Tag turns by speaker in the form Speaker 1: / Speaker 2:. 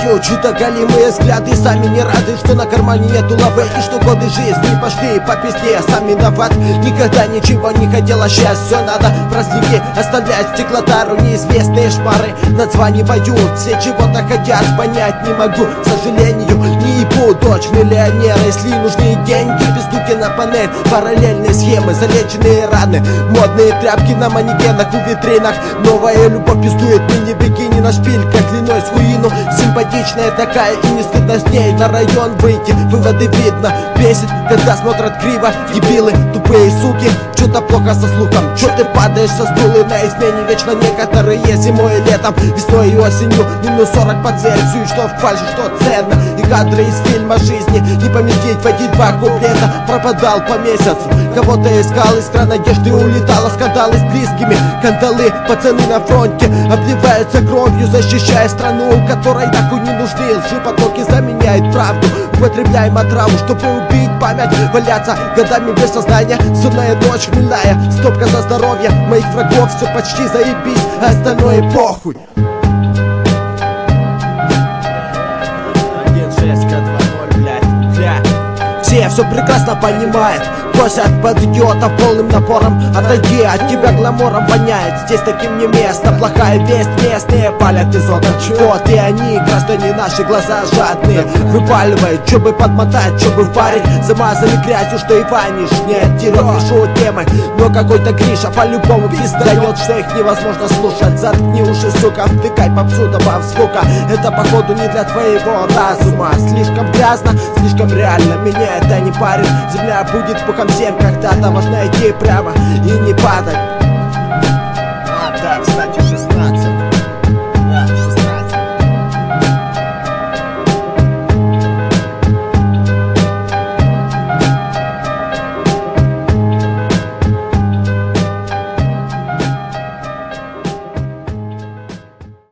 Speaker 1: Чувствую чудо голимые взгляды, сами не рады, что на кармане нету лавы, и что годы жизни пошли по пизде, сам виноват. Никогда ничего не хотел, а сейчас все надо. Праздники оставлять стеклотару, неизвестные шмары надзванивают, все чего-то хотят, понять не могу, к сожалению. Не ебу, дочь миллионера, если нужны деньги, пиздуки на панель, параллельные схемы, залеченные раны, модные тряпки на манекенах у витринах. Новая любовь пиздует мини-бикини на шпильках длиной с хуину. Симпатичная такая и не стыдно с ней на район выйти, выводы видно. Бесит, когда смотрят криво, дебилы, тупые суки. Что-то плохо со слухом, чё ты падаешь со стула на измене вечно некоторые зимой и летом, весной и осенью, минус 40 по Цельсию, что в фальше, что ценно. И кадры из фильма жизни не поместить в 1-2 куплета. Пропадал по месяцу, кого-то искал, из крана одежды улетала, скандалы с близкими, кандалы, пацаны на фронте обливаются кровью, защищая страну, которой нахуй не нужны лжепотоки, заменяет правду. Употребляем отраву, чтобы убить память, валяться годами без сознания. Сонная ночь хмельная, стопка за здоровье моих врагов, все почти заебись, а остальное похуй. 1-6-2-0, блядь, все прекрасно понимают, просят под идиотов полным напором. Отойди, от тебя гламором воняет, здесь таким не место. Плохая весть, местные палят из окон. Вот и они, граждане, наши глаза жадные, выпаливают, чтобы подмотать, чтобы впарить. Замазали грязью, что и ванишь. Нет, Тирок, пишу темы, но какой-то Гриша по-любому пиздает, что их невозможно слушать. Заткни уши, сука, втыкай попсу, добавь звука. Это походу не для твоего разума. Слишком грязно, слишком реально, меня это не парит. Земля будет пухом всем, когда-то важно идти прямо и не падать.